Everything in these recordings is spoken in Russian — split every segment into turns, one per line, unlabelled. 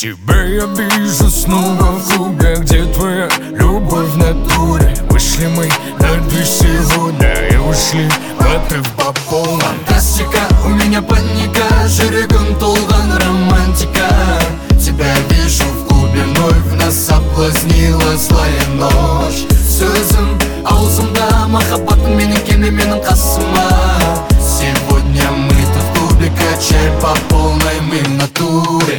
Тебя я вижу снова в клубе, где твоя любовь в натуре. Вышли мы на дверь сегодня и ушли, выпив по полной.
Фантастика, у меня паника, жүрегім толған романтика. Тебя вижу в клубе, вновь нас соблазнила злая ночь. Сөзім аузымда, махаббатым менің келме менің қасыма. Сегодня мы тут в клубе, качай по полной, мы в натуре.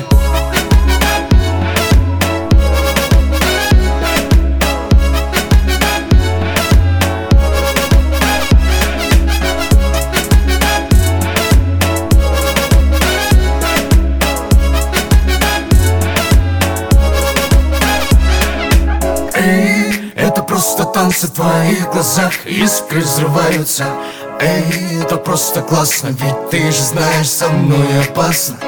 Это просто танцы в твоих глазах, искры взрываются. Эй, это просто классно, ведь ты же знаешь, со мной опасно.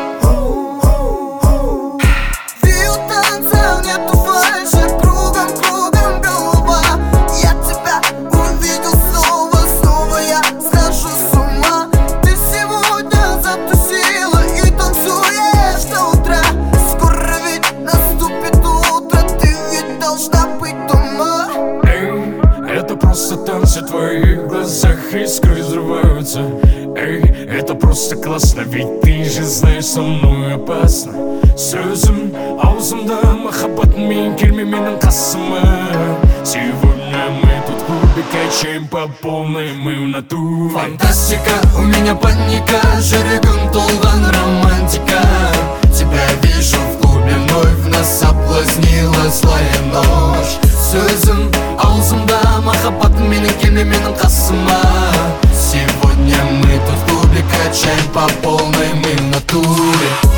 Просто танцы в твоих глазах, искры взрываются. Эй, это просто классно, ведь ты же знаешь, со мной опасно. Сөзім аузымда, махаббатым менің келме менің қасыма. Сегодня мы тут в клубе, качаем по полной, мы в натуре.
Фантастика, у меня паника, жүрегім толған романтика. Тебя вижу в клубе, вновь нас соблазнила злая ночь. Сөзім аузымда, махаббатым менің келме менің қасыма. Сегодня мы тут в клубе, качаем по полной, мы в натуре.